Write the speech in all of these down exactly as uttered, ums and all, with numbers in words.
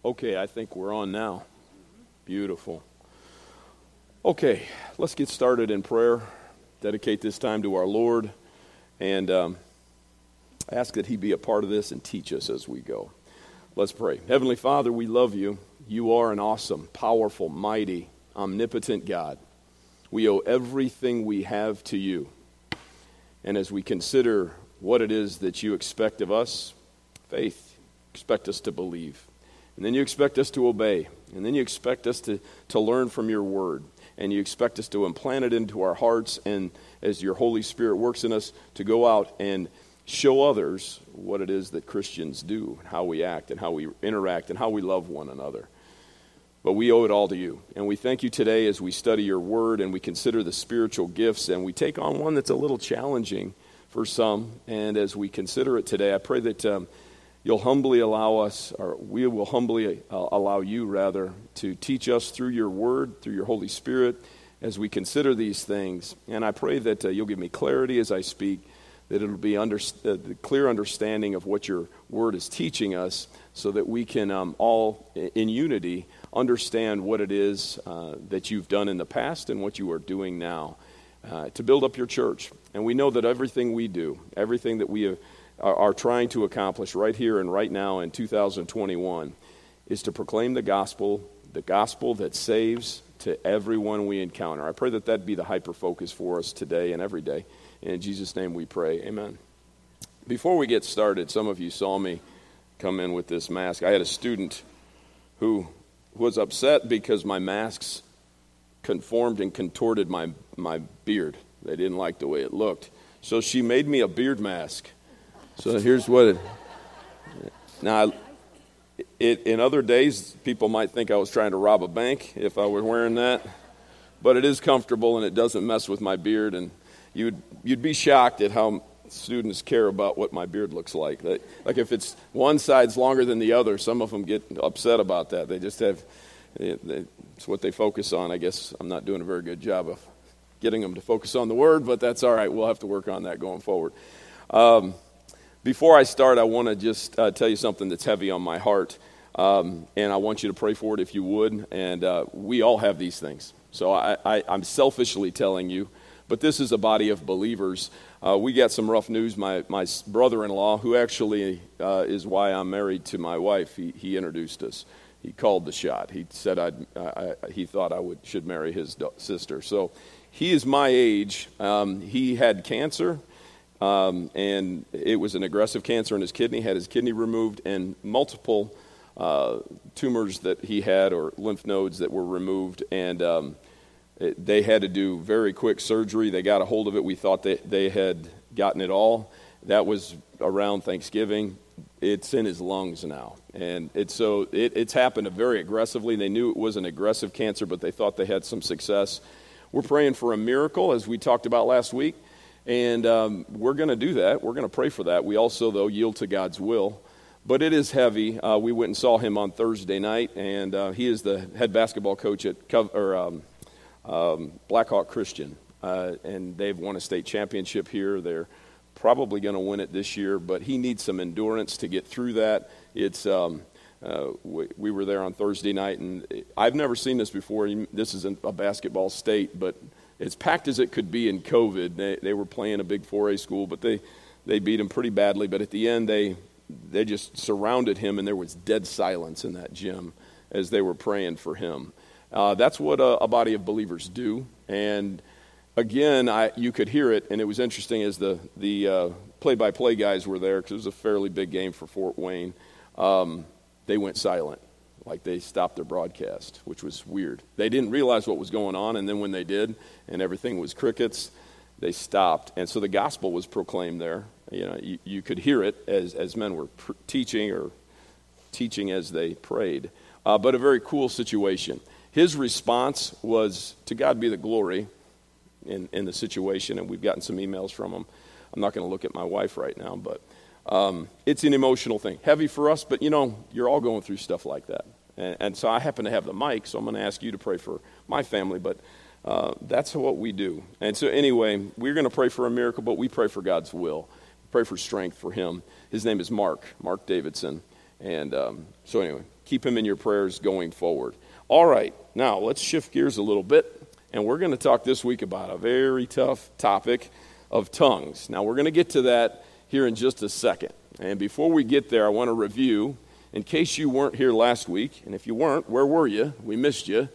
Okay, I think we're on now. Beautiful. Okay, let's get started in prayer. Dedicate this time to our Lord and um, ask that He be a part of this and teach us as we go. Let's pray. Heavenly Father, we love you. You are an awesome, powerful, mighty, omnipotent God. We owe everything we have to you. And as we consider what it is that you expect of us, faith, expect us to believe. And then you expect us to obey. And then you expect us to, to learn from your word. And you expect us to implant it into our hearts. And as your Holy Spirit works in us, to go out and show others what it is that Christians do, how we act, and how we interact, and how we love one another. But we owe it all to you. And we thank you today as we study your word and we consider the spiritual gifts. And we take on one that's a little challenging for some. And as we consider it today, I pray that Um, You'll humbly allow us, or we will humbly uh, allow you, rather, to teach us through your word, through your Holy Spirit, as we consider these things. And I pray that uh, you'll give me clarity as I speak, that it'll be under, uh, the clear understanding of what your word is teaching us, so that we can um, all, in unity, understand what it is uh, that you've done in the past and what you are doing now uh, to build up your church. And we know that everything we do, everything that we have, Are, are trying to accomplish right here and right now in two thousand twenty-one is to proclaim the gospel, the gospel that saves to everyone we encounter. I pray that that be the hyper-focus for us today and every day. In Jesus' name we pray, amen. Before we get started, some of you saw me come in with this mask. I had a student who was upset because my masks conformed and contorted my, my beard. They didn't like the way it looked. So she made me a beard mask. So here's what it, now, it, in other days, people might think I was trying to rob a bank if I were wearing that, but it is comfortable and it doesn't mess with my beard, and you'd you'd be shocked at how students care about what my beard looks like. Like, like if it's one side's longer than the other, some of them get upset about that. They just have, it, it's what they focus on. I guess I'm not doing a very good job of getting them to focus on the word, but that's all right. We'll have to work on that going forward. Um, Before I start, I want to just uh, tell you something that's heavy on my heart, um, and I want you to pray for it if you would. And uh, we all have these things, so I, I, I'm selfishly telling you, but this is a body of believers. Uh, we got some rough news. My my brother-in-law, who actually uh, is why I'm married to my wife, he, he introduced us. He called the shot. He said I'd, I, he thought I would should marry his sister. So he is my age. Um, he had cancer. Um, and it was an aggressive cancer in his kidney, had his kidney removed, and multiple uh, tumors that he had, or lymph nodes that were removed, and um, it, they had to do very quick surgery. They got a hold of it. We thought they, they had gotten it all. That was around Thanksgiving. It's in his lungs now, and it's so it, it's happened very aggressively. They knew it was an aggressive cancer, but they thought they had some success. We're praying for a miracle, as we talked about last week. And um, we're going to do that. We're going to pray for that. We also, though, yield to God's will. But it is heavy. Uh, we went and saw him on Thursday night, and uh, he is the head basketball coach at Co- or, um, um, Blackhawk Christian. Uh, and they've won a state championship here. They're probably going to win it this year, but he needs some endurance to get through that. It's um, uh, we, we were there on Thursday night, and I've never seen this before. This isn't a basketball state, but as packed as it could be in COVID. They, they were playing a big four A school, but they, they beat him pretty badly. But at the end, they they just surrounded him, and there was dead silence in that gym as they were praying for him. Uh, that's what a, a body of believers do. And again, I you could hear it, and it was interesting as the, the uh, play-by-play guys were there, because it was a fairly big game for Fort Wayne. Um, they went silent. Like they stopped their broadcast, which was weird. They didn't realize what was going on, and then when they did, and everything was crickets, they stopped. And so the gospel was proclaimed there. You know, you, you could hear it as as men were pr- teaching or teaching as they prayed. Uh, but a very cool situation. His response was, "To God be the glory," in in the situation, and we've gotten some emails from him. I'm not going to look at my wife right now, but um, it's an emotional thing, heavy for us. But you know, you're all going through stuff like that. And, and so I happen to have the mic, so I'm going to ask you to pray for my family, but uh, that's what we do. And so anyway, we're going to pray for a miracle, but we pray for God's will. Pray for strength for him. His name is Mark, Mark Davidson. And um, so anyway, keep him in your prayers going forward. All right, now let's shift gears a little bit, and we're going to talk this week about a very tough topic of tongues. Now, we're going to get to that here in just a second. And before we get there, I want to review, in case you weren't here last week, and if you weren't, where were you? We missed you.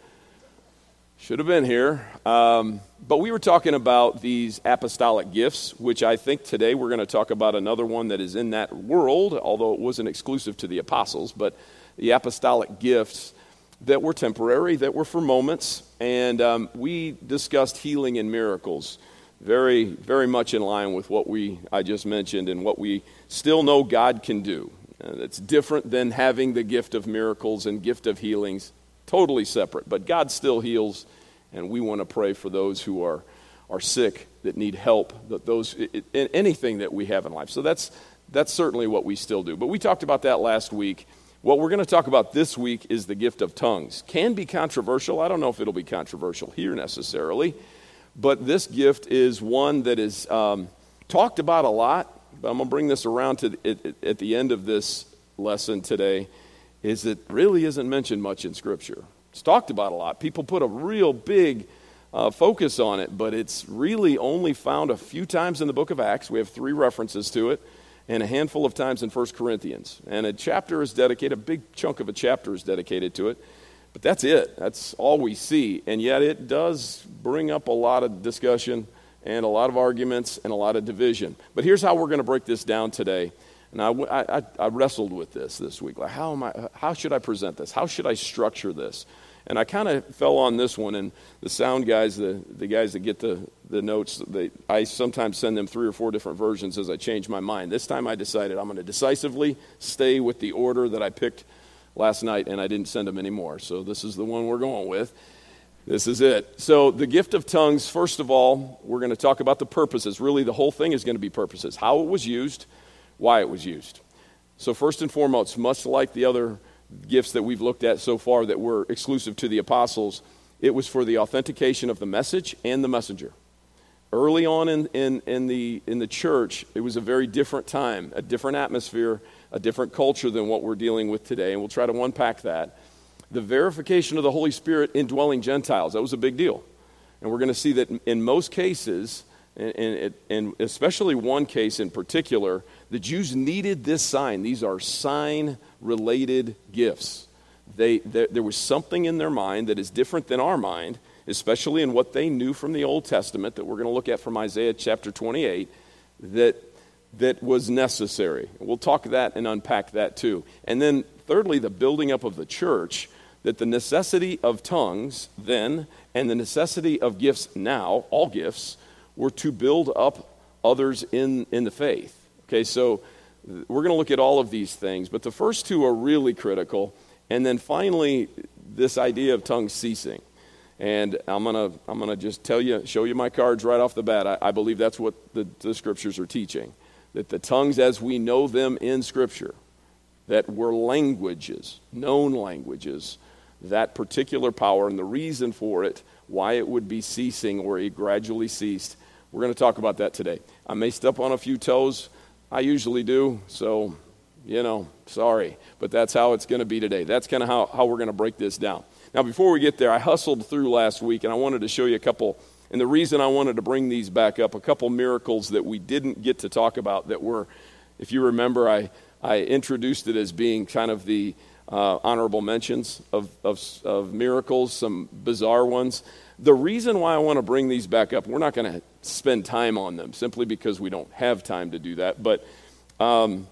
Should have been here. Um, but we were talking about these apostolic gifts, which I think today we're going to talk about another one that is in that world, although it wasn't exclusive to the apostles, but the apostolic gifts that were temporary, that were for moments. And um, we discussed healing and miracles, very, very much in line with what we I just mentioned and what we still know God can do. Uh, it's different than having the gift of miracles and gift of healings. Totally separate, but God still heals, and we want to pray for those who are, are sick, that need help, that those it, it, anything that we have in life. So that's that's certainly what we still do. But we talked about that last week. What we're going to talk about this week is the gift of tongues. Can be controversial. I don't know if it'll be controversial here necessarily, but this gift is one that is um, talked about a lot. But I'm going to bring this around to the, it, at the end of this lesson today. Is it really isn't mentioned much in Scripture. It's talked about a lot. People put a real big uh, focus on it, but it's really only found a few times in the book of Acts. We have three references to it, and a handful of times in First Corinthians. And a chapter is dedicated, a big chunk of a chapter is dedicated to it, but that's it. That's all we see. And yet it does bring up a lot of discussion and a lot of arguments and a lot of division. But here's how we're going to break this down today. And I, I, I wrestled with this this week. Like, how am I? How should I present this? How should I structure this? And I kind of fell on this one. And the sound guys, the, the guys that get the, the notes, they, I sometimes send them three or four different versions as I change my mind. This time I decided I'm going to decisively stay with the order that I picked last night, and I didn't send them anymore. So this is the one we're going with. This is it. So the gift of tongues, first of all, we're going to talk about the purposes. Really, the whole thing is going to be purposes. How it was used, why it was used. So first and foremost, much like the other gifts that we've looked at so far that were exclusive to the apostles, it was for the authentication of the message and the messenger. Early on in, in, in, the, in the church, it was a very different time, a different atmosphere, a different culture than what we're dealing with today, and we'll try to unpack that. The verification of the Holy Spirit indwelling Gentiles, that was a big deal. And we're going to see that in most cases, and, and, and especially one case in particular, the Jews needed this sign. These are sign-related gifts. They, there, there was something in their mind that is different than our mind, especially in what they knew from the Old Testament that we're going to look at from Isaiah chapter twenty-eight, that, that was necessary. We'll talk that and unpack that too. And then thirdly, the building up of the church, that the necessity of tongues then and the necessity of gifts now, all gifts, were to build up others in, in the faith. Okay, so we're going to look at all of these things, but the first two are really critical. And then finally, this idea of tongues ceasing. And I'm going to I'm gonna just tell you, show you my cards right off the bat. I, I believe that's what the, the Scriptures are teaching. That the tongues as we know them in Scripture, that were languages, known languages, that particular power and the reason for it, why it would be ceasing or it gradually ceased. We're going to talk about that today. I may step on a few toes. I usually do, so, you know, sorry. But that's how it's going to be today. That's kind of how, how we're going to break this down. Now, before we get there, I hustled through last week, and I wanted to show you a couple, and the reason I wanted to bring these back up, a couple miracles that we didn't get to talk about that were, if you remember, I, I introduced it as being kind of the uh, honorable mentions of, of, of miracles, some bizarre ones. The reason why I want to bring these back up, we're not going to spend time on them simply because we don't have time to do that, but um,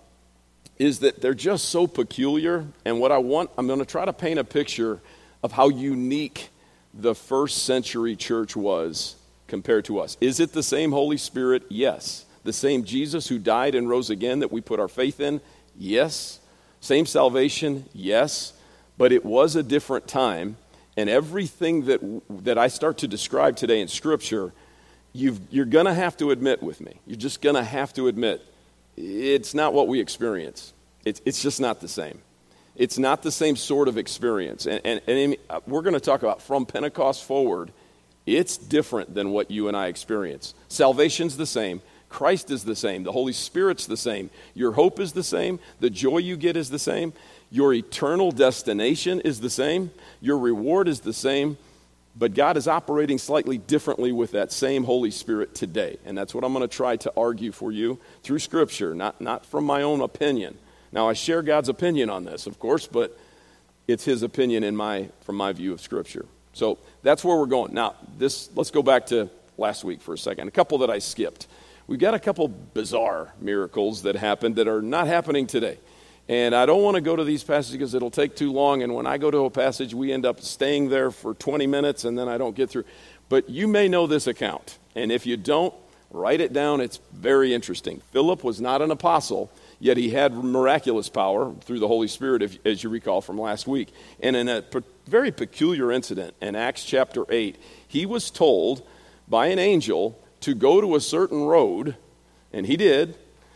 is that they're just so peculiar. And what I want, I'm going to try to paint a picture of how unique the first century church was compared to us. Is it the same Holy Spirit? Yes. The same Jesus who died and rose again that we put our faith in? Yes. Same salvation? Yes. But it was a different time. And everything that that I start to describe today in Scripture, you've, you're going to have to admit with me. You're just going to have to admit it's not what we experience. It's, it's just not the same. It's not the same sort of experience. And, and, and we're going to talk about from Pentecost forward, it's different than what you and I experience. Salvation's the same. Christ is the same. The Holy Spirit's the same. Your hope is the same. The joy you get is the same. Your eternal destination is the same. Your reward is the same. But God is operating slightly differently with that same Holy Spirit today. And that's what I'm going to try to argue for you through Scripture, not, not from my own opinion. Now, I share God's opinion on this, of course, but it's his opinion in my from my view of Scripture. So that's where we're going. Now, this let's go back to last week for a second. A couple that I skipped. We've got a couple bizarre miracles that happened that are not happening today. And I don't want to go to these passages because it'll take too long. And when I go to a passage, we end up staying there for twenty minutes and then I don't get through. But you may know this account. And if you don't, write it down. It's very interesting. Philip was not an apostle, yet he had miraculous power through the Holy Spirit, if, as you recall from last week. And in a pe- very peculiar incident in Acts chapter eight, he was told by an angel to go to a certain road, and he did.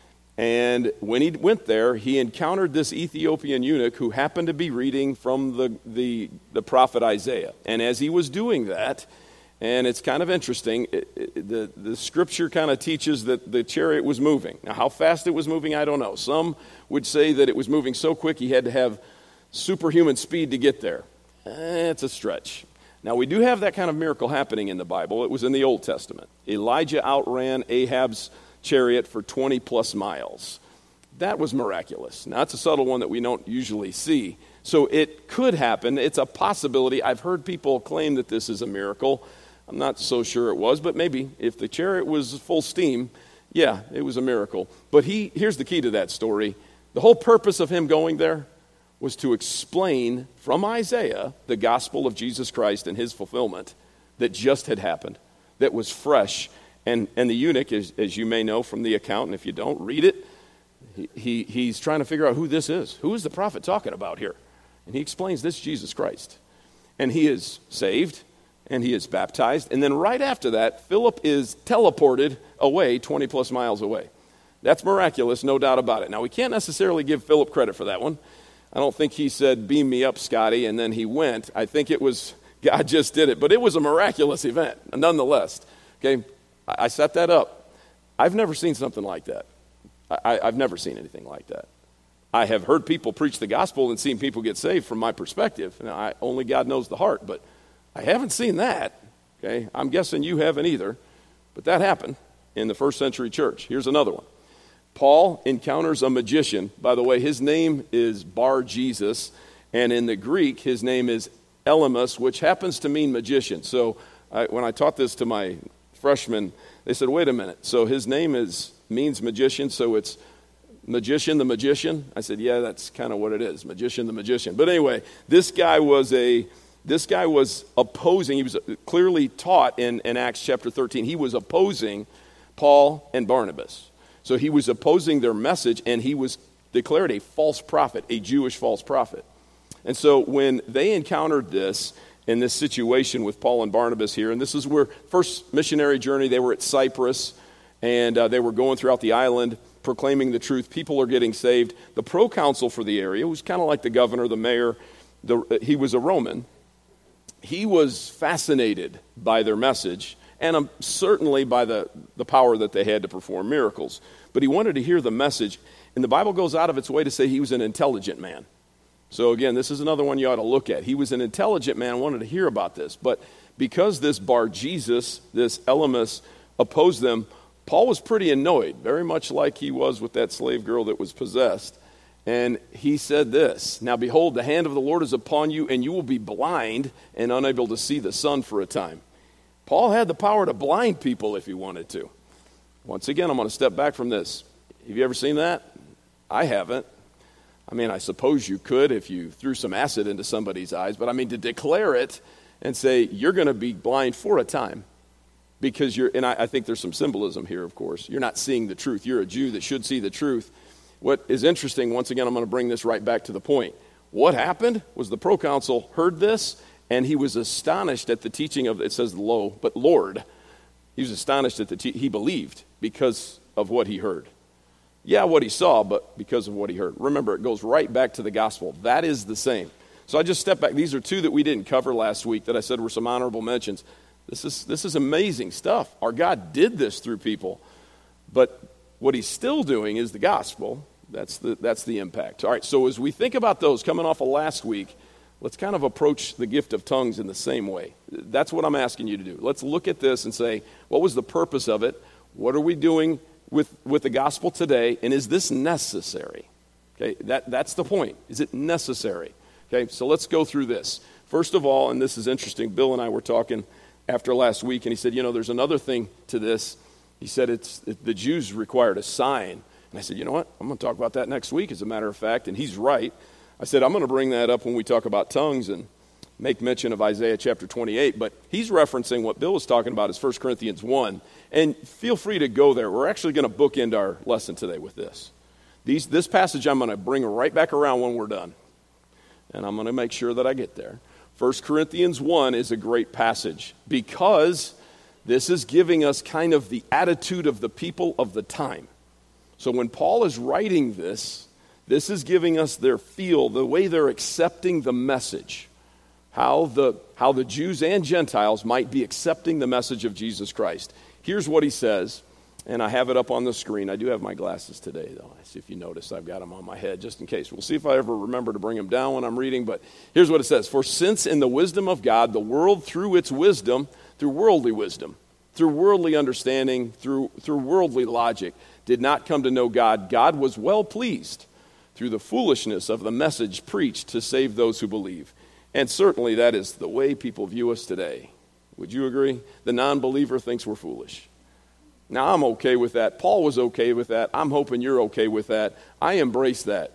And when he went there, he encountered this Ethiopian eunuch who happened to be reading from the, the, the prophet Isaiah. And as he was doing that, and it's kind of interesting, it, it, the, the scripture kind of teaches that the chariot was moving. Now, how fast it was moving, I don't know. Some would say that it was moving so quick he had to have superhuman speed to get there. Eh, it's a stretch. Now, we do have that kind of miracle happening in the Bible. It was in the Old Testament. Elijah outran Ahab's chariot for twenty plus miles. That was miraculous. Now, it's a subtle one that we don't usually see. So it could happen. It's a possibility. I've heard people claim that this is a miracle. I'm not so sure it was, but maybe if the chariot was full steam, yeah, it was a miracle. But he here's the key to that story. The whole purpose of him going there was to explain from Isaiah the gospel of Jesus Christ and his fulfillment that just had happened, that was fresh. And and the eunuch, as, as you may know from the account, and if you don't, read it, he, he he's trying to figure out who this is. Who is the prophet talking about here? And he explains this Jesus Christ. And he is saved, and he is baptized. And then right after that, Philip is teleported away, twenty plus miles away. That's miraculous, no doubt about it. Now, we can't necessarily give Philip credit for that one. I don't think he said, beam me up, Scotty, and then he went. I think it was, God just did it. But it was a miraculous event, nonetheless. Okay, I set that up. I've never seen something like that. I, I've never seen anything like that. I have heard people preach the gospel and seen people get saved from my perspective. Now, I, only God knows the heart, but I haven't seen that. Okay, I'm guessing you haven't either. But that happened in the first century church. Here's another one. Paul encounters a magician. By the way, his name is Bar Jesus, and in the Greek, his name is Elymas, which happens to mean magician. So I, when I taught this to my freshmen, they said, wait a minute, so his name is means magician, so it's magician the magician? I said, yeah, that's kind of what it is, magician the magician. But anyway, this guy was a this guy was opposing, he was clearly taught in, in Acts chapter thirteen, he was opposing Paul and Barnabas. So he was opposing their message, and he was declared a false prophet, a Jewish false prophet. And so when they encountered this, in this situation with Paul and Barnabas here, and this is where first missionary journey, they were at Cyprus, and uh, they were going throughout the island proclaiming the truth. People are getting saved. The proconsul for the area, who's kind of like the governor, the mayor, the, he was a Roman. He was fascinated by their message, and um, certainly by the, the power that they had to perform miracles. But he wanted to hear the message, and the Bible goes out of its way to say he was an intelligent man. So again, this is another one you ought to look at. He was an intelligent man, wanted to hear about this. But because this Bar Jesus, this Elymas, opposed them, Paul was pretty annoyed, very much like he was with that slave girl that was possessed. And he said this, now behold, the hand of the Lord is upon you, and you will be blind and unable to see the sun for a time. Paul had the power to blind people if he wanted to. Once again, I'm going to step back from this. Have you ever seen that? I haven't. I mean, I suppose you could if you threw some acid into somebody's eyes, but I mean to declare it and say you're going to be blind for a time because you're, and I, I think there's some symbolism here, of course. You're not seeing the truth. You're a Jew that should see the truth. What is interesting, once again, I'm going to bring this right back to the point. What happened was the proconsul heard this, and he was astonished at the teaching of, it says lo, but Lord. He was astonished at the, te- he believed because of what he heard. Yeah, what he saw, but because of what he heard. Remember, it goes right back to the gospel. That is the same. So I just stepped back. These are two that we didn't cover last week that I said were some honorable mentions. This is this is amazing stuff. Our God did this through people. But what he's still doing is the gospel. That's the, that's the impact. All right, so as we think about those coming off of last week, let's kind of approach the gift of tongues in the same way. That's what I'm asking you to do. Let's look at this and say, what was the purpose of it? What are we doing with, with the gospel today? And is this necessary? Okay, that, that's the point. Is it necessary? Okay, so let's go through this. First of all, and this is interesting, Bill and I were talking after last week, and he said, you know, there's another thing to this. He said it's it, the Jews required a sign. And I said, you know what? I'm going to talk about that next week, as a matter of fact. And he's right. I said, I'm going to bring that up when we talk about tongues and make mention of Isaiah chapter twenty-eight. But he's referencing what Bill was talking about is First Corinthians one. And feel free to go there. We're actually going to bookend our lesson today with this. These, this passage I'm going to bring right back around when we're done. And I'm going to make sure that I get there. First Corinthians one is a great passage because this is giving us kind of the attitude of the people of the time. So when Paul is writing this, this is giving us their feel, the way they're accepting the message, how the, how the Jews and Gentiles might be accepting the message of Jesus Christ. Here's what he says, and I have it up on the screen. I do have my glasses today, though. I see if you notice I've got them on my head just in case. We'll see if I ever remember to bring them down when I'm reading, but here's what it says. For since in the wisdom of God, the world through its wisdom, through worldly wisdom, through worldly understanding, through, through worldly logic, did not come to know God, God was well pleased through the foolishness of the message preached to save those who believe. And certainly that is the way people view us today. Would you agree? The non-believer thinks we're foolish. Now, I'm okay with that. Paul was okay with that. I'm hoping you're okay with that. I embrace that.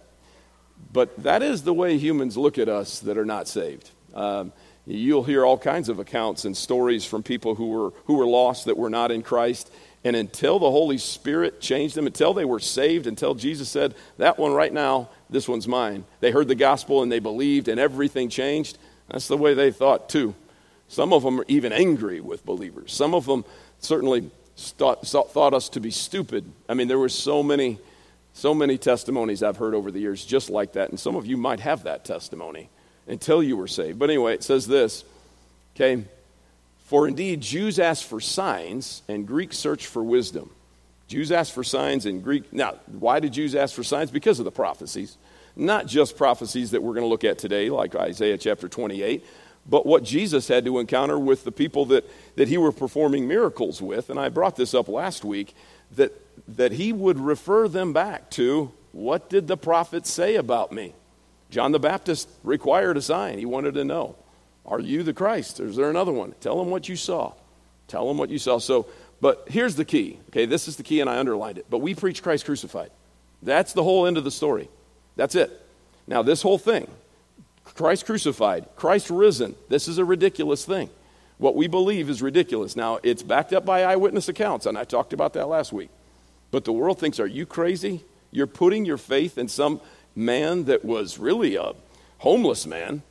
But that is the way humans look at us that are not saved. Um, you'll hear all kinds of accounts and stories from people who were who were lost that were not in Christ. And until the Holy Spirit changed them, until they were saved, until Jesus said, that one right now, this one's mine. They heard the gospel and they believed and everything changed. That's the way they thought too. Some of them are even angry with believers. Some of them certainly thought, thought us to be stupid. I mean, there were so many, so many testimonies I've heard over the years just like that. And some of you might have that testimony until you were saved. But anyway, it says this, okay, for indeed, Jews ask for signs, and Greeks search for wisdom. Jews ask for signs, and Greek... Now, why did Jews ask for signs? Because of the prophecies. Not just prophecies that we're going to look at today, like Isaiah chapter twenty-eight, but what Jesus had to encounter with the people that, that he were performing miracles with. And I brought this up last week, that, that he would refer them back to, what did the prophets say about me? John the Baptist required a sign. He wanted to know. Are you the Christ? Or is there another one? Tell them what you saw. Tell them what you saw. So, but here's the key. Okay, this is the key, and I underlined it. But we preach Christ crucified. That's the whole end of the story. That's it. Now, this whole thing, Christ crucified, Christ risen, this is a ridiculous thing. What we believe is ridiculous. Now, it's backed up by eyewitness accounts, and I talked about that last week. But the world thinks, are you crazy? You're putting your faith in some man that was really a homeless man,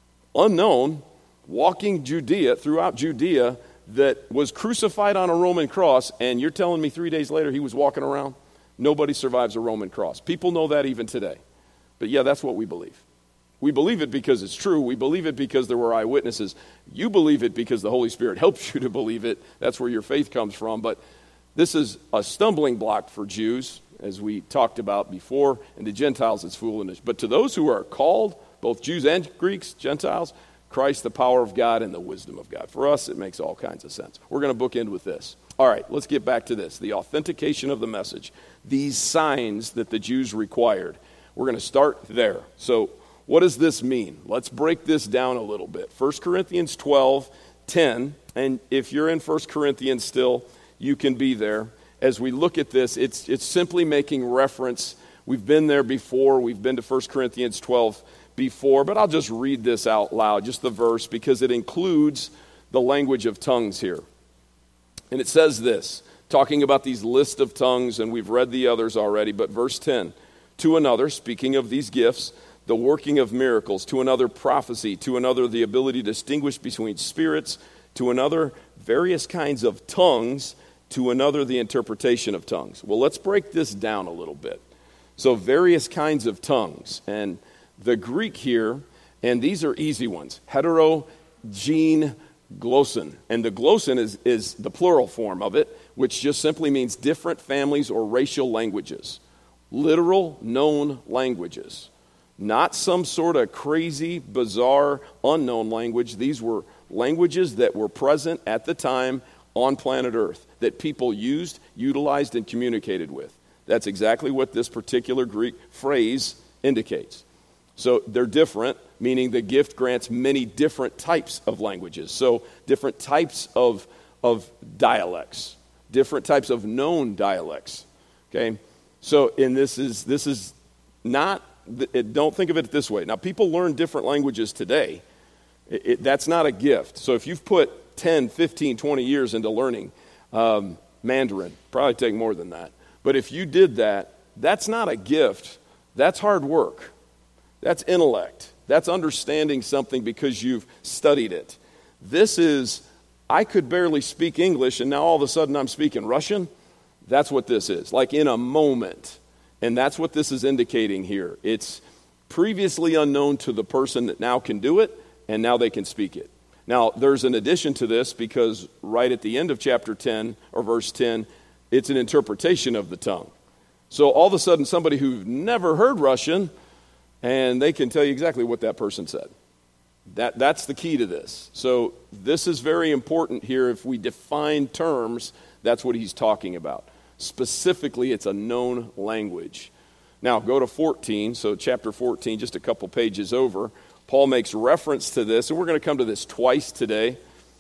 unknown, walking Judea, throughout Judea, that was crucified on a Roman cross, and you're telling me three days later he was walking around? Nobody survives a Roman cross. People know that even today. But yeah, that's what we believe. We believe it because it's true. We believe it because there were eyewitnesses. You believe it because the Holy Spirit helps you to believe it. That's where your faith comes from. But this is a stumbling block for Jews, as we talked about before, and to Gentiles it's foolishness. But to those who are called, both Jews and Greeks, Gentiles, Christ, the power of God, and the wisdom of God. For us, it makes all kinds of sense. We're going to bookend with this. All right, let's get back to this. The authentication of the message. These signs that the Jews required. We're going to start there. So what does this mean? Let's break this down a little bit. First Corinthians twelve, ten. And if you're in First Corinthians still, you can be there. As we look at this, it's, it's simply making reference. We've been there before. We've been to First Corinthians twelve before, but I'll just read this out loud, just the verse, because it includes the language of tongues here. And it says this, talking about these list of tongues, and we've read the others already, but verse ten, to another, speaking of these gifts, the working of miracles, to another prophecy, to another the ability to distinguish between spirits, to another various kinds of tongues, to another the interpretation of tongues. Well, let's break this down a little bit. So various kinds of tongues, and the Greek here, and these are easy ones, hetero, gene, glosson. And the glosson is, is the plural form of it, which just simply means different families or racial languages. Literal, known languages. Not some sort of crazy, bizarre, unknown language. These were languages that were present at the time on planet Earth that people used, utilized, and communicated with. That's exactly what this particular Greek phrase indicates. So they're different, meaning the gift grants many different types of languages. So different types of, of dialects, different types of known dialects. Okay? So, and this is this is not, it, don't think of it this way. Now, people learn different languages today. It, it, that's not a gift. So if you've put ten, fifteen, twenty years into learning um, Mandarin, probably take more than that. But if you did that, that's not a gift. That's hard work. That's intellect. That's understanding something because you've studied it. This is, I could barely speak English, and now all of a sudden I'm speaking Russian. That's what this is, like in a moment. And that's what this is indicating here. It's previously unknown to the person that now can do it, and now they can speak it. Now, there's an addition to this because right at the end of chapter ten, or verse ten, it's an interpretation of the tongue. So all of a sudden, somebody who's never heard Russian, and they can tell you exactly what that person said. That, that's the key to this. So this is very important here. If we define terms, that's what he's talking about. Specifically, it's a known language. Now, go to fourteen, so chapter fourteen, just a couple pages over. Paul makes reference to this, and we're going to come to this twice today.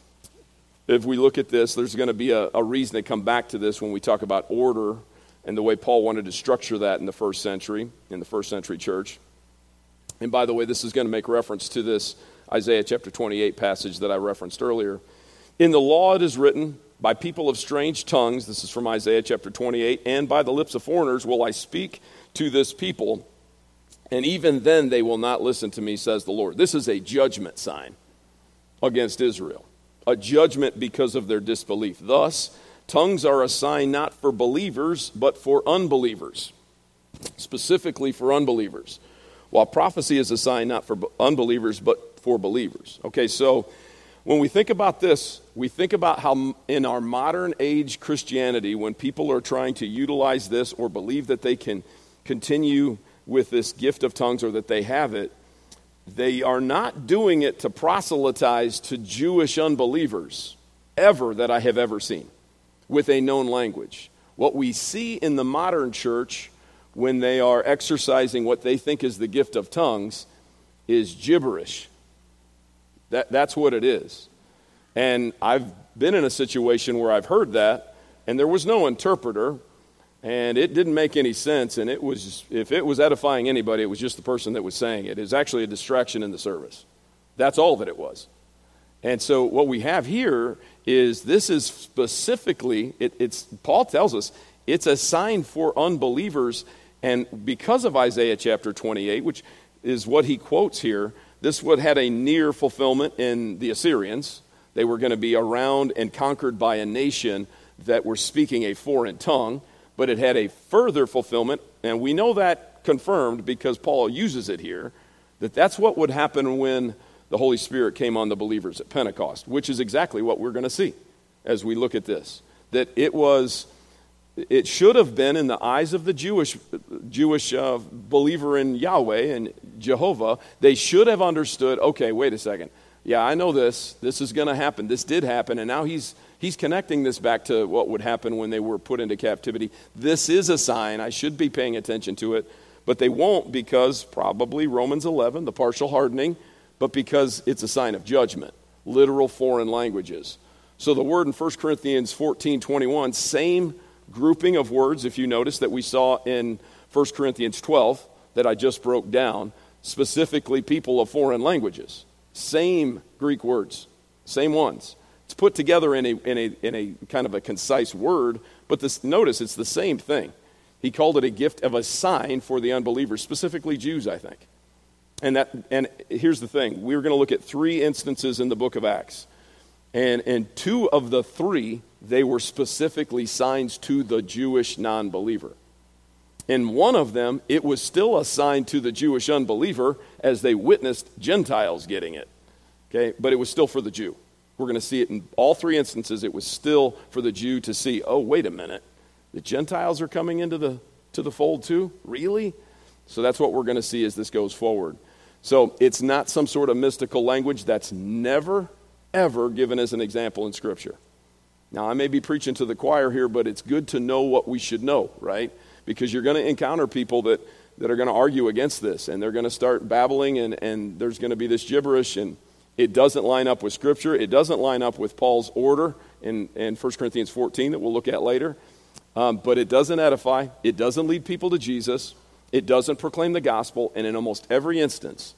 If we look at this, there's going to be a, a reason to come back to this when we talk about order and the way Paul wanted to structure that in the first century, in the first century church. And by the way, this is going to make reference to this Isaiah chapter twenty-eight passage that I referenced earlier. In the law it is written, by people of strange tongues, this is from Isaiah chapter twenty-eight, and by the lips of foreigners will I speak to this people, and even then they will not listen to me, says the Lord. This is a judgment sign against Israel, a judgment because of their disbelief. Thus, tongues are a sign not for believers, but for unbelievers, specifically for unbelievers, while prophecy is a sign not for unbelievers, but for believers. Okay, so when we think about this, we think about how in our modern age Christianity, when people are trying to utilize this or believe that they can continue with this gift of tongues or that they have it, they are not doing it to proselytize to Jewish unbelievers, ever, that I have ever seen, with a known language. What we see in the modern church when they are exercising what they think is the gift of tongues is gibberish. That, that's what it is. And I've been in a situation where I've heard that, and there was no interpreter, and it didn't make any sense, and it was, if it was edifying anybody, it was just the person that was saying it. It was actually a distraction in the service. That's all that it was. And so what we have here is, this is specifically, it, it's Paul tells us, it's a sign for unbelievers, and because of Isaiah chapter twenty-eight, which is what he quotes here, this would had a near fulfillment in the Assyrians. They were going to be around and conquered by a nation that were speaking a foreign tongue, but it had a further fulfillment, and we know that confirmed because Paul uses it here, that that's what would happen when the Holy Spirit came on the believers at Pentecost, which is exactly what we're going to see as we look at this. That it was, it should have been in the eyes of the Jewish Jewish uh, believer in Yahweh and Jehovah, they should have understood, okay, wait a second. Yeah, I know this. This is going to happen. This did happen, and now he's he's connecting this back to what would happen when they were put into captivity. This is a sign. I should be paying attention to it, but they won't because probably Romans eleven, the partial hardening, but because it's a sign of judgment, literal foreign languages. So the word in First Corinthians fourteen twenty-one, same grouping of words, if you notice, that we saw in First Corinthians twelve that I just broke down, specifically people of foreign languages. Same Greek words, same ones. It's put together in a in a in a kind of a concise word, but this, notice it's the same thing. He called it a gift of a sign for the unbelievers, specifically Jews, I think. And that and here's the thing: we're going to look at three instances in the book of Acts, and and two of the three they were specifically signs to the Jewish non-believer. In one of them, it was still a sign to the Jewish unbeliever as they witnessed Gentiles getting it. Okay, but it was still for the Jew. We're going to see it in all three instances. It was still for the Jew to see, oh, wait a minute. The Gentiles are coming into the to the fold too? Really? So that's what we're going to see as this goes forward. So it's not some sort of mystical language that's never, ever given as an example in Scripture. Now, I may be preaching to the choir here, but it's good to know what we should know, right? Because you're going to encounter people that, that are going to argue against this, and they're going to start babbling, and, and there's going to be this gibberish, and it doesn't line up with Scripture. It doesn't line up with Paul's order in, in First Corinthians fourteen that we'll look at later. Um, but it doesn't edify. It doesn't lead people to Jesus. It doesn't proclaim the gospel. And in almost every instance,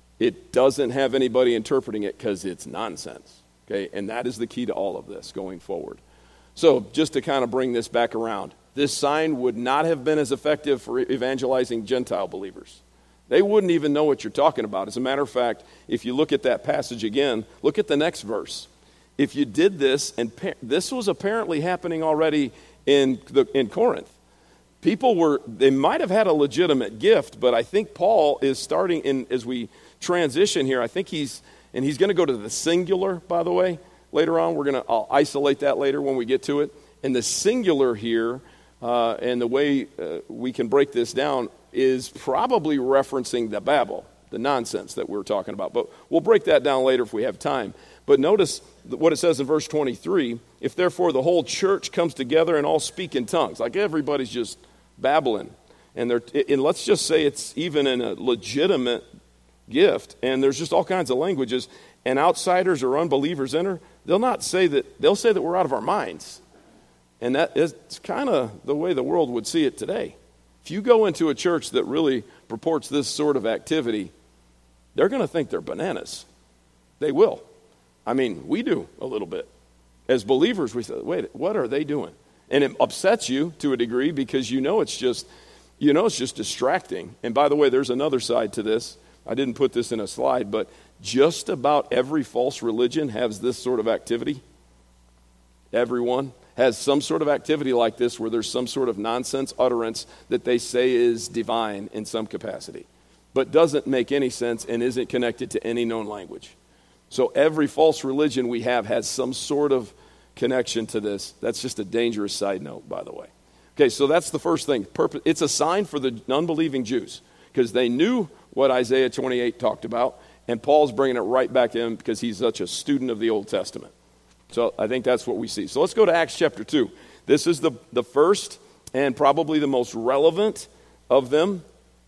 it doesn't have anybody interpreting it because it's nonsense. Okay, and that is the key to all of this going forward. So just to kind of bring this back around, this sign would not have been as effective for evangelizing Gentile believers. They wouldn't even know what you're talking about. As a matter of fact, if you look at that passage again, look at the next verse. If you did this, and pa- this was apparently happening already in the, in Corinth. People were, they might have had a legitimate gift, but I think Paul is starting in, as we transition here, I think he's, and he's going to go to the singular, by the way, later on. We're going to, I'll isolate that later when we get to it. And the singular here, uh, and the way uh, we can break this down is probably referencing the babble, the nonsense that we're talking about. But we'll break that down later if we have time. But notice what it says in verse twenty-three, if therefore the whole church comes together and all speak in tongues, like everybody's just babbling. And, they're, and let's just say it's even in a legitimate gift, and there's just all kinds of languages, and outsiders or unbelievers enter, they'll not say that, they'll say that we're out of our minds. And that is kind of the way the world would see it today. If you go into a church that really purports this sort of activity, they're going to think they're bananas. They will. I mean, we do a little bit. As believers, we say, wait, what are they doing? And it upsets you to a degree because you know it's just, you know it's just distracting. And by the way, there's another side to this. I didn't put this in a slide, but just about every false religion has this sort of activity. Everyone has some sort of activity like this where there's some sort of nonsense utterance that they say is divine in some capacity, but doesn't make any sense and isn't connected to any known language. So every false religion we have has some sort of connection to this. That's just a dangerous side note, by the way. Okay, so that's the first thing. It's a sign for the unbelieving Jews because they knew what Isaiah twenty-eight talked about, and Paul's bringing it right back in because he's such a student of the Old Testament. So I think that's what we see. So let's go to Acts chapter two. This is the, the first and probably the most relevant of them.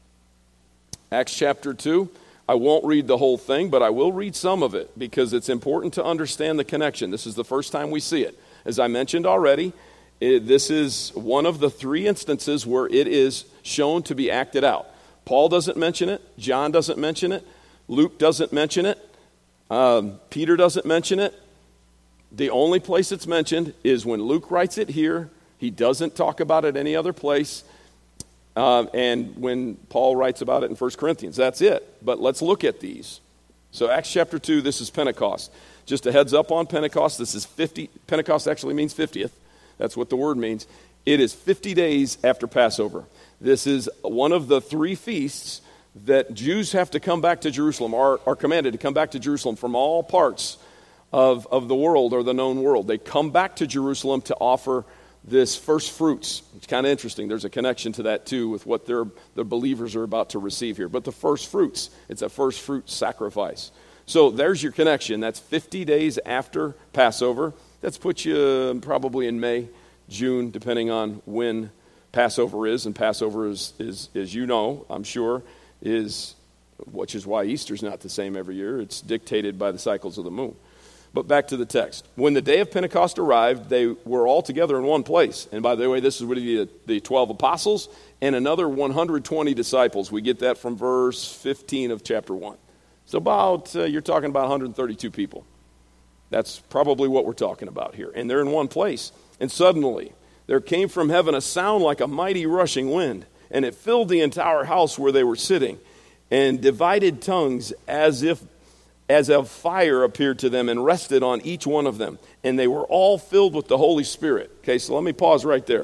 Acts chapter two. I won't read the whole thing, but I will read some of it because it's important to understand the connection. This is the first time we see it. As I mentioned already, it, this is one of the three instances where it is shown to be acted out. Paul doesn't mention it. John doesn't mention it. Luke doesn't mention it. Um, Peter doesn't mention it. The only place it's mentioned is when Luke writes it here. He doesn't talk about it any other place. Uh, and when Paul writes about it in First Corinthians, that's it. But let's look at these. So Acts chapter two, this is Pentecost. Just a heads up on Pentecost, this is fifty. Pentecost actually means fiftieth. That's what the word means. It is fifty days after Passover. This is one of the three feasts that Jews have to come back to Jerusalem, are, are commanded to come back to Jerusalem from all parts of, of the world or the known world. They come back to Jerusalem to offer this first fruits. It's kind of interesting. There's a connection to that too with what their the believers are about to receive here. But the first fruits, it's a first fruit sacrifice. So there's your connection. That's fifty days after Passover. That's put you probably in May, June, depending on when Passover is. And Passover is, is as you know, I'm sure, is, which is why Easter's not the same every year. It's dictated by the cycles of the moon. But back to the text. When the day of Pentecost arrived, they were all together in one place. And by the way, this is what the, the twelve apostles and another one hundred twenty disciples. We get that from verse fifteen of chapter one. So about, uh, you're talking about one hundred thirty-two people. That's probably what we're talking about here. And they're in one place. And suddenly, there came from heaven a sound like a mighty rushing wind. And it filled the entire house where they were sitting. And divided tongues as if as of fire appeared to them and rested on each one of them. And they were all filled with the Holy Spirit. Okay, so let me pause right there.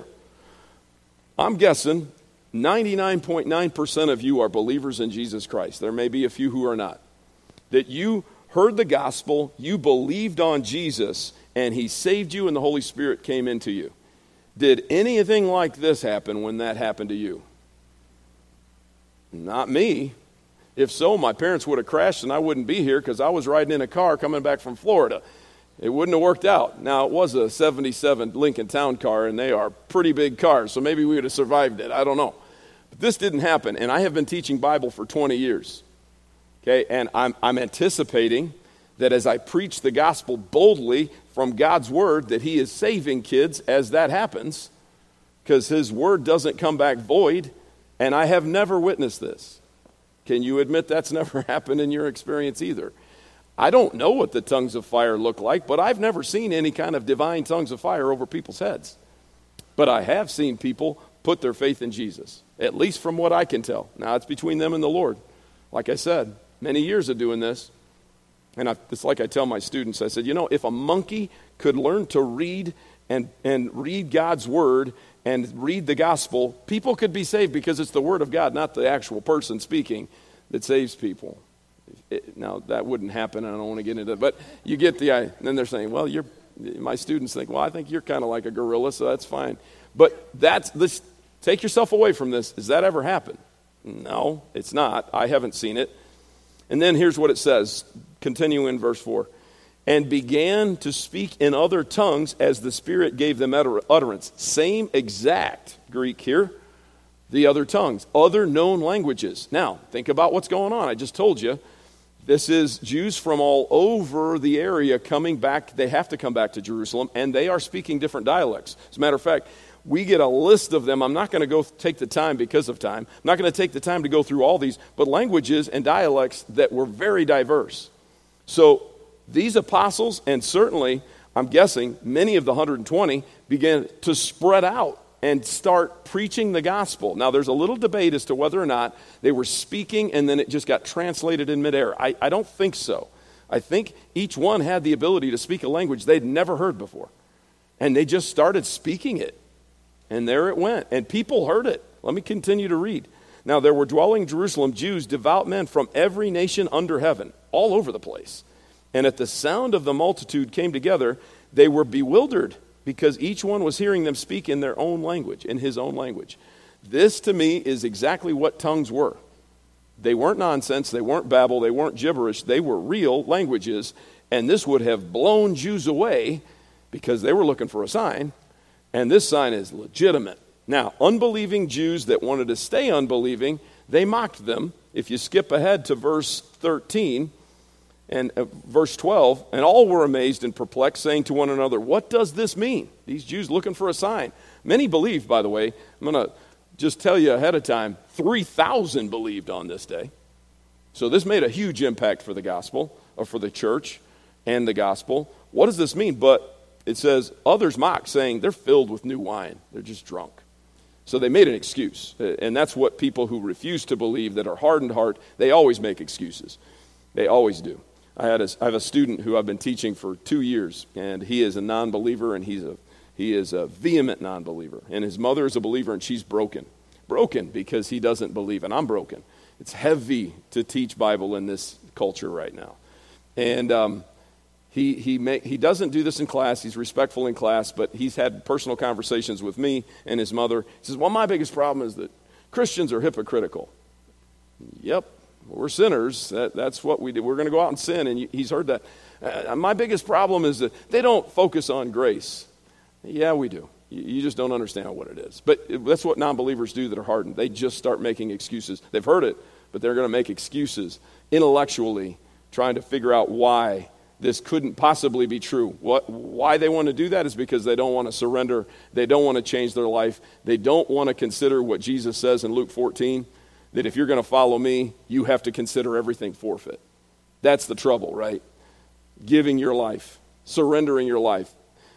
I'm guessing ninety-nine point nine percent of you are believers in Jesus Christ. There may be a few who are not. That you heard the gospel, you believed on Jesus, and he saved you and the Holy Spirit came into you. Did anything like this happen when that happened to you? Not me. If so, my parents would have crashed and I wouldn't be here because I was riding in a car coming back from Florida. It wouldn't have worked out. Now, it was a seventy-seven Lincoln Town Car, and they are pretty big cars, so maybe we would have survived it. I don't know. But this didn't happen, and I have been teaching Bible for twenty years. Okay, and I'm, I'm anticipating that as I preach the gospel boldly from God's word, that he is saving kids as that happens, because his word doesn't come back void, and I have never witnessed this. Can you admit that's never happened in your experience either? I don't know what the tongues of fire look like, but I've never seen any kind of divine tongues of fire over people's heads. But I have seen people put their faith in Jesus, at least from what I can tell. Now, it's between them and the Lord. Like I said, many years of doing this. And I, it's like I tell my students, I said, you know, if a monkey could learn to read and, and read God's word and read the gospel, people could be saved because it's the word of God, not the actual person speaking, that saves people. It, now, that wouldn't happen, and I don't want to get into it, but you get the idea. And then they're saying, well, you're, my students think, well, I think you're kind of like a gorilla, so that's fine. But that's, this, take yourself away from this. Does that ever happen? No, it's not. I haven't seen it. And then here's what it says, continue in verse four. And began to speak in other tongues as the Spirit gave them utter- utterance. Same exact Greek here. The other tongues, other known languages. Now, think about what's going on. I just told you, this is Jews from all over the area coming back. They have to come back to Jerusalem, and they are speaking different dialects. As a matter of fact, we get a list of them. I'm not going to go take the time because of time. I'm not going to take the time to go through all these, but languages and dialects that were very diverse. So these apostles, and certainly, I'm guessing, many of the one hundred twenty began to spread out and start preaching the gospel. Now, there's a little debate as to whether or not they were speaking and then it just got translated in midair. I, I don't think so. I think each one had the ability to speak a language they'd never heard before. And they just started speaking it. And there it went. And people heard it. Let me continue to read. Now, there were dwelling in Jerusalem Jews, devout men from every nation under heaven, all over the place. And at the sound of the multitude came together, they were bewildered, because each one was hearing them speak in their own language, in his own language. This, to me, is exactly what tongues were. They weren't nonsense, they weren't babble, they weren't gibberish, they were real languages, and this would have blown Jews away because they were looking for a sign, and this sign is legitimate. Now, unbelieving Jews that wanted to stay unbelieving, they mocked them. If you skip ahead to verse thirteen, and uh, verse twelve, and all were amazed and perplexed, saying to one another, what does this mean? These Jews looking for a sign. Many believed, by the way. I'm going to just tell you ahead of time, three thousand believed on this day. So this made a huge impact for the gospel, or for the church and the gospel. What does this mean? But it says, others mock, saying they're filled with new wine. They're just drunk. So they made an excuse. And that's what people who refuse to believe, that are hardened heart, they always make excuses. They always do. I had a, I have a student who I've been teaching for two years, and he is a non-believer, and he's a he is a vehement non-believer. And his mother is a believer, and she's broken. Broken because he doesn't believe, and I'm broken. It's heavy to teach Bible in this culture right now. And um, he he may, he doesn't do this in class. He's respectful in class, but he's had personal conversations with me and his mother. He says, well, my biggest problem is that Christians are hypocritical. Yep. We're sinners. That, that's what we do. We're going to go out and sin, and he's heard that. Uh, my biggest problem is that they don't focus on grace. Yeah, we do. You, you just don't understand what it is. But that's what non-believers do that are hardened. They just start making excuses. They've heard it, but they're going to make excuses intellectually, trying to figure out why this couldn't possibly be true. What, why they want to do that is because they don't want to surrender. They don't want to change their life. They don't want to consider what Jesus says in Luke fourteen, that if you're going to follow me, you have to consider everything forfeit. That's the trouble, right? Giving your life, surrendering your life.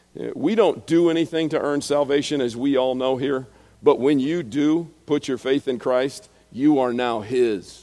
We don't do anything to earn salvation, as we all know here, but when you do put your faith in Christ, you are now his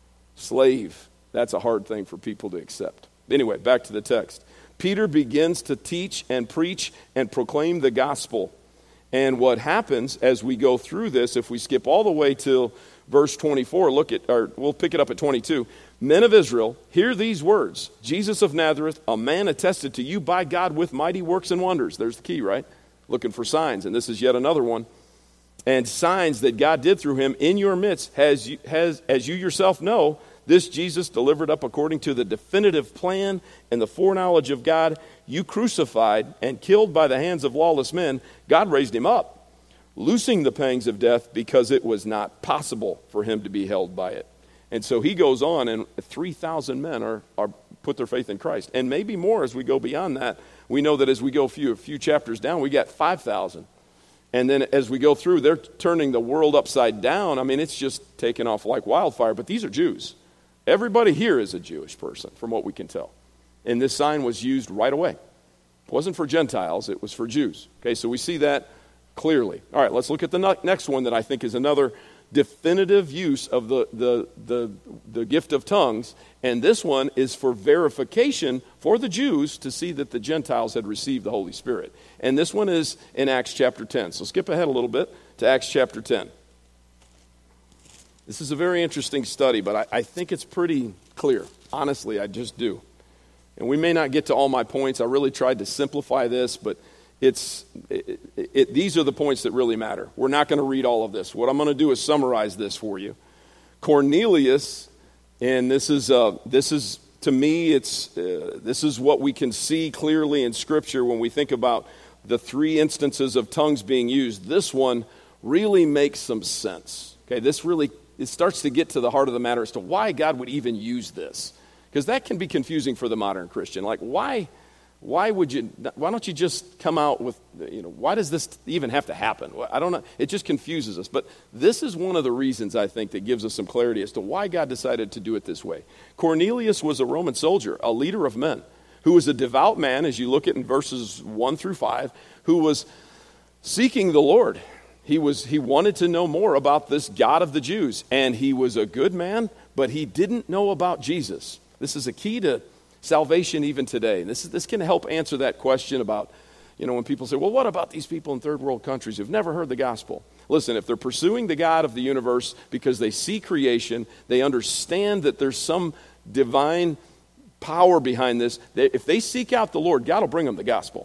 slave. That's a hard thing for people to accept. Anyway, back to the text. Peter begins to teach and preach and proclaim the gospel. And what happens as we go through this, if we skip all the way till verse twenty-four, look at, or we'll pick it up at twenty-two. Men of Israel, hear these words. Jesus of Nazareth, a man attested to you by God with mighty works and wonders. There's the key, right? looking for signs, and this is yet another one. And signs that God did through him in your midst, has, has, as you yourself know, this Jesus delivered up according to the definitive plan and the foreknowledge of God, you crucified and killed by the hands of lawless men, God raised him up, loosing the pangs of death because it was not possible for him to be held by it. And so he goes on, and three thousand men are, are put their faith in Christ. And maybe more as we go beyond that. We know that as we go a few, a few chapters down, we got five thousand. And then as we go through, they're turning the world upside down. I mean, it's just taking off like wildfire. But these are Jews. Everybody here is a Jewish person, from what we can tell. And this sign was used right away. It wasn't for Gentiles. It was for Jews. Okay, so we see that clearly. All right, let's look at the next one that I think is another definitive use of the, the, the, the gift of tongues. And this one is for verification for the Jews to see that the Gentiles had received the Holy Spirit. And this one is in Acts chapter ten. So skip ahead a little bit to Acts chapter ten. This is a very interesting study, but I, I think it's pretty clear. Honestly, I just do. And we may not get to all my points. I really tried to simplify this, but it's it, it, these are the points that really matter. We're not going to read all of this. What I'm going to do is summarize this for you. Cornelius, and this is uh, this is to me, it's uh, this is what we can see clearly in Scripture when we think about the three instances of tongues being used. This one really makes some sense. Okay, this really it starts to get to the heart of the matter as to why God would even use this, because that can be confusing for the modern Christian. Like, why? Why would you, why don't you just come out with, you know, why does this even have to happen? I don't know. It just confuses us. But this is one of the reasons, I think, that gives us some clarity as to why God decided to do it this way. Cornelius was a Roman soldier, a leader of men, who was a devout man, as you look at in verses one through five, who was seeking the Lord. He was, he wanted to know more about this God of the Jews. And he was a good man, but he didn't know about Jesus. This is a key to salvation even today. This is, this can help answer that question about, you know, when people say, well, what about these people in third world countries who've never heard the gospel? Listen, if they're pursuing the God of the universe because they see creation, they understand that there's some divine power behind this, they, if they seek out the Lord, God will bring them the gospel.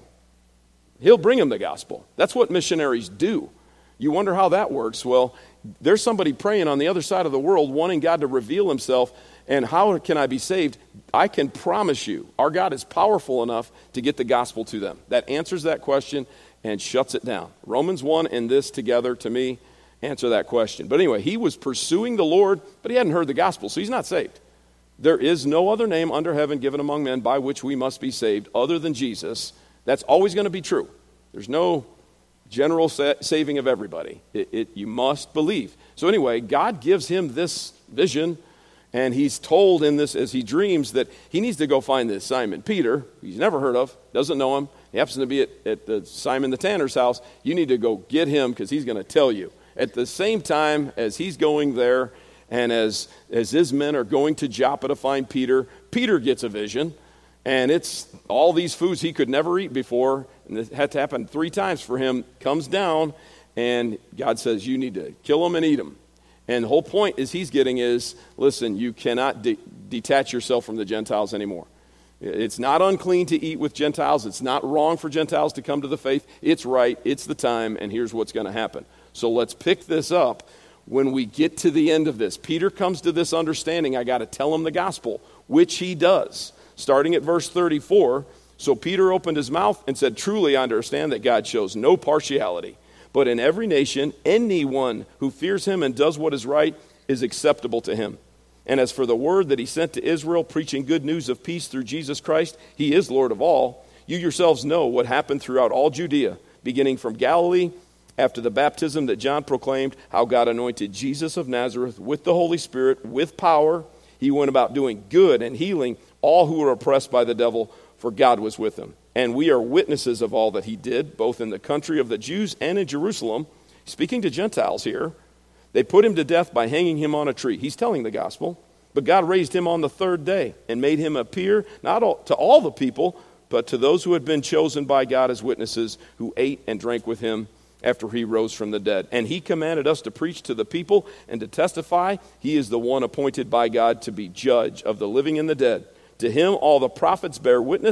He'll bring them the gospel. That's what missionaries do. You wonder how that works. Well, there's somebody praying on the other side of the world wanting God to reveal himself. And how can I be saved? I can promise you, our God is powerful enough to get the gospel to them. That answers that question and shuts it down. Romans one and this together, to me, answer that question. But anyway, he was pursuing the Lord, but he hadn't heard the gospel, so he's not saved. There is no other name under heaven given among men by which we must be saved other than Jesus. That's always going to be true. There's no general sa- saving of everybody. It, it, you must believe. So anyway, God gives him this vision. And he's told in this, as he dreams, that he needs to go find this Simon Peter, who he's never heard of, doesn't know him. He happens to be at, at the Simon the tanner's house. You need to go get him because he's going to tell you. At the same time as he's going there, and as, as his men are going to Joppa to find Peter, Peter gets a vision. And it's all these foods he could never eat before, and it had to happen three times for him, comes down, and God says, you need to kill them and eat them. And the whole point is he's getting is, listen, you cannot de- detach yourself from the Gentiles anymore. It's not unclean to eat with Gentiles. It's not wrong for Gentiles to come to the faith. It's right. It's the time, and here's what's going to happen. So let's pick this up when we get to the end of this. Peter comes to this understanding, I got to tell him the gospel, which he does. Starting at verse thirty-four, so Peter opened his mouth and said, truly I understand that God shows no partiality. But in every nation, anyone who fears him and does what is right is acceptable to him. And as for the word that he sent to Israel, preaching good news of peace through Jesus Christ, he is Lord of all. You yourselves know what happened throughout all Judea, beginning from Galilee, after the baptism that John proclaimed, how God anointed Jesus of Nazareth with the Holy Spirit, with power. He went about doing good and healing all who were oppressed by the devil, for God was with him. And we are witnesses of all that he did, both in the country of the Jews and in Jerusalem. Speaking to Gentiles here, they put him to death by hanging him on a tree. He's telling the gospel. But God raised him on the third day and made him appear not all, to all the people, but to those who had been chosen by God as witnesses, who ate and drank with him after he rose from the dead. And he commanded us to preach to the people and to testify. He is the one appointed by God to be judge of the living and the dead. To him all the prophets bear witness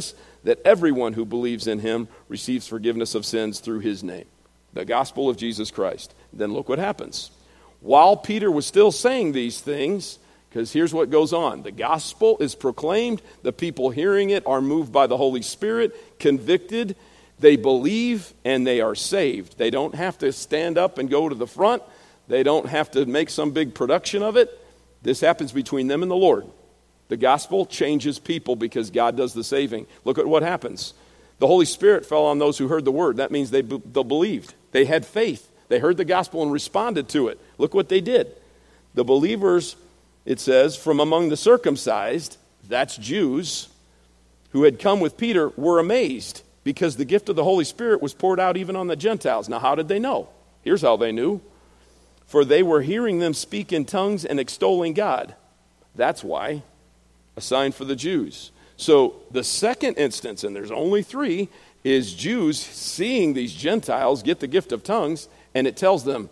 that everyone who believes in him receives forgiveness of sins through his name. The gospel of Jesus Christ. Then look what happens. While Peter was still saying these things, because here's what goes on. The gospel is proclaimed. The people hearing it are moved by the Holy Spirit, convicted. They believe and they are saved. They don't have to stand up and go to the front. They don't have to make some big production of it. This happens between them and the Lord. The gospel changes people because God does the saving. Look at what happens. The Holy Spirit fell on those who heard the word. That means they, be- they believed. They had faith. They heard the gospel and responded to it. Look what they did. The believers, it says, from among the circumcised, that's Jews, who had come with Peter, were amazed because the gift of the Holy Spirit was poured out even on the Gentiles. Now, how did they know? Here's how they knew. For they were hearing them speak in tongues and extolling God. That's why. A sign for the Jews. So the second instance, and there's only three, is Jews seeing these Gentiles get the gift of tongues, and it tells them,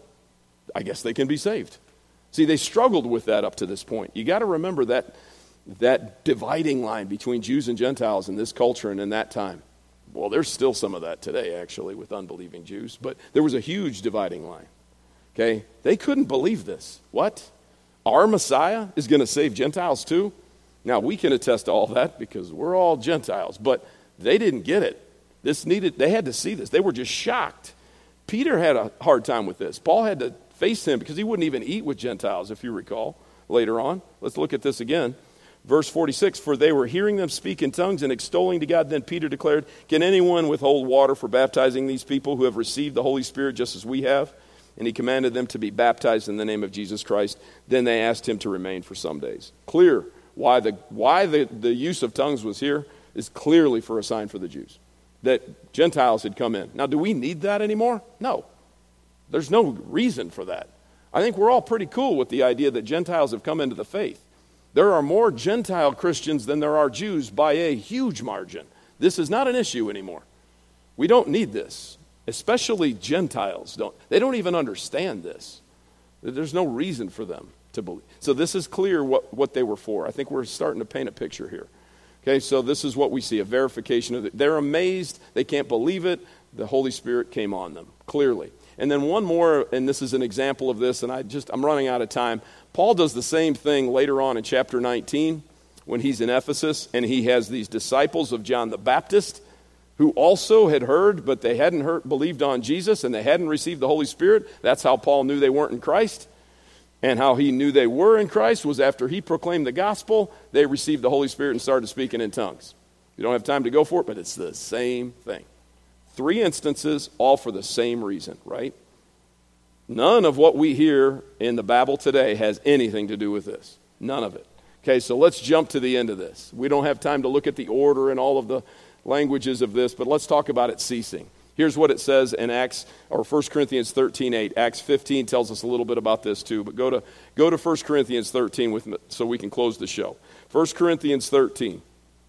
I guess they can be saved. See, they struggled with that up to this point. You got to remember that that dividing line between Jews and Gentiles in this culture and in that time. Well, there's still some of that today, actually, with unbelieving Jews, but there was a huge dividing line. Okay? They couldn't believe this. What? Our Messiah is going to save Gentiles too? Now, we can attest to all that because we're all Gentiles, but they didn't get it. This needed, they had to see this. They were just shocked. Peter had a hard time with this. Paul had to face him because he wouldn't even eat with Gentiles, if you recall, later on. Let's look at this again. Verse forty-six, for they were hearing them speak in tongues and extolling to God. Then Peter declared, can anyone withhold water for baptizing these people who have received the Holy Spirit just as we have? And he commanded them to be baptized in the name of Jesus Christ. Then they asked him to remain for some days. Clear. Why the why the, the use of tongues was here is clearly for a sign for the Jews. That Gentiles had come in. Now, do we need that anymore? No. There's no reason for that. I think we're all pretty cool with the idea that Gentiles have come into the faith. There are more Gentile Christians than there are Jews by a huge margin. This is not an issue anymore. We don't need this. Especially Gentiles don't. They don't even understand this. There's no reason for them to believe. So this is clear what, what they were for. I think we're starting to paint a picture here. Okay, so this is what we see, a verification of it. They're amazed. They can't believe it. The Holy Spirit came on them, clearly. And then one more, and this is an example of this, and I just, I'm running out of time. Paul does the same thing later on in chapter nineteen when he's in Ephesus, and he has these disciples of John the Baptist who also had heard, but they hadn't heard, believed on Jesus, and they hadn't received the Holy Spirit. That's how Paul knew they weren't in Christ. And how he knew they were in Christ was after he proclaimed the gospel, they received the Holy Spirit and started speaking in tongues. You don't have time to go for it, but it's the same thing. Three instances, all for the same reason, right? None of what we hear in the Bible today has anything to do with this. None of it. Okay, so let's jump to the end of this. We don't have time to look at the order and all of the languages of this, but let's talk about it ceasing. Here's what it says in Acts, or First Corinthians thirteen eight. Acts fifteen tells us a little bit about this too, but go to go to First Corinthians thirteen with me so we can close the show. First Corinthians thirteen.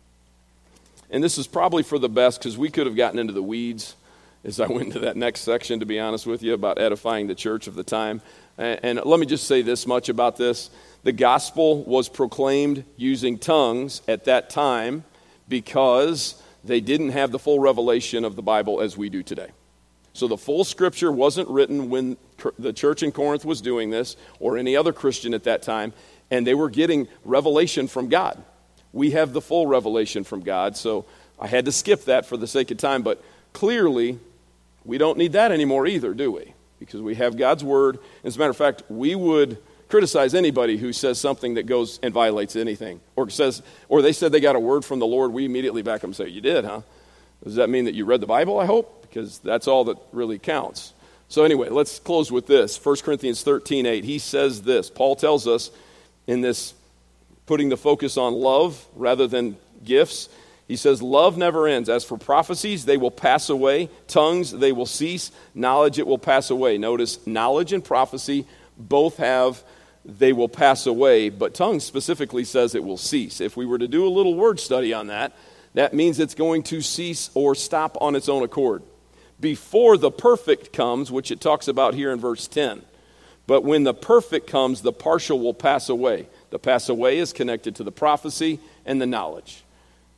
And this is probably for the best because we could have gotten into the weeds as I went into that next section, to be honest with you, about edifying the church of the time. And, and let me just say this much about this. The gospel was proclaimed using tongues at that time because they didn't have the full revelation of the Bible as we do today. So the full scripture wasn't written when the church in Corinth was doing this, or any other Christian at that time, and they were getting revelation from God. We have the full revelation from God, so I had to skip that for the sake of time, but clearly we don't need that anymore either, do we? Because we have God's word. As a matter of fact, we would criticize anybody who says something that goes and violates anything, or says, or they said they got a word from the Lord. We immediately back them and say, "You did, huh? Does that mean that you read the Bible? I hope, because that's all that really counts." So anyway, let's close with this. First Corinthians thirteen eight. He says this. Paul tells us in this, putting the focus on love rather than gifts. He says, "Love never ends. As for prophecies, they will pass away. Tongues, they will cease. Knowledge, it will pass away." Notice, knowledge and prophecy both have they will pass away, but tongues specifically says it will cease. If we were to do a little word study on that, that means it's going to cease or stop on its own accord before the perfect comes, which it talks about here in verse ten. But when the perfect comes, the partial will pass away. The pass away is connected to the prophecy and the knowledge.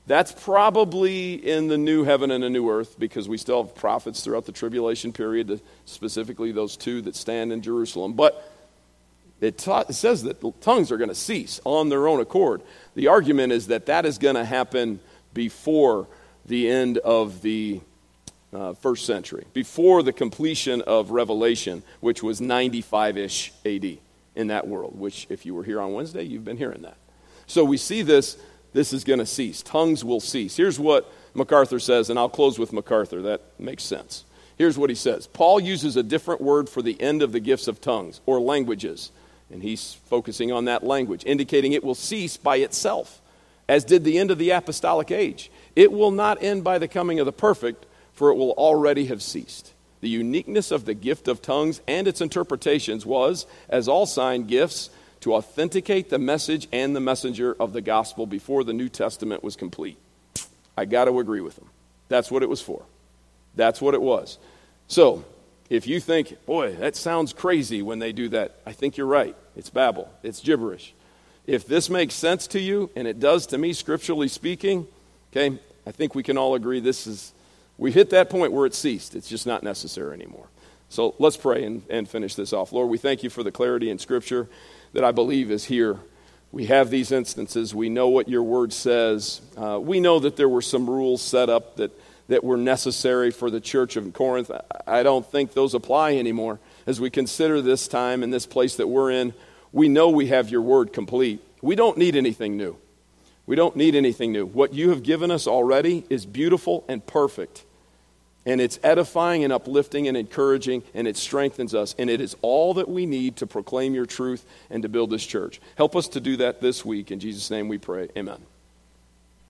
That's probably in the new heaven and the new earth, because we still have prophets throughout the tribulation period, specifically those two that stand in Jerusalem. But it, ta- it says that tongues are going to cease on their own accord. The argument is that that is going to happen before the end of the uh, first century, before the completion of Revelation, which was ninety-five-ish A D in that world, which if you were here on Wednesday, you've been hearing that. So we see this, this is going to cease. Tongues will cease. Here's what MacArthur says, and I'll close with MacArthur. That makes sense. Here's what he says. Paul uses a different word for the end of the gifts of tongues, or languages, and he's focusing on that language, indicating it will cease by itself, as did the end of the apostolic age. It will not end by the coming of the perfect, for it will already have ceased. The uniqueness of the gift of tongues and its interpretations was, as all sign gifts, to authenticate the message and the messenger of the gospel before the New Testament was complete. I got to agree with him. That's what it was for. That's what it was. So, if you think, boy, that sounds crazy when they do that, I think you're right. It's babble. It's gibberish. If this makes sense to you, and it does to me, scripturally speaking, okay, I think we can all agree this is, we hit that point where it ceased. It's just not necessary anymore. So let's pray and, and finish this off. Lord, we thank you for the clarity in Scripture that I believe is here. We have these instances. We know what your word says. Uh, we know that there were some rules set up that, that were necessary for the church of Corinth. I don't think those apply anymore. As we consider this time and this place that we're in, we know we have your word complete. We don't need anything new. We don't need anything new. What you have given us already is beautiful and perfect. And it's edifying and uplifting and encouraging, and it strengthens us. And it is all that we need to proclaim your truth and to build this church. Help us to do that this week. In Jesus' name we pray. Amen.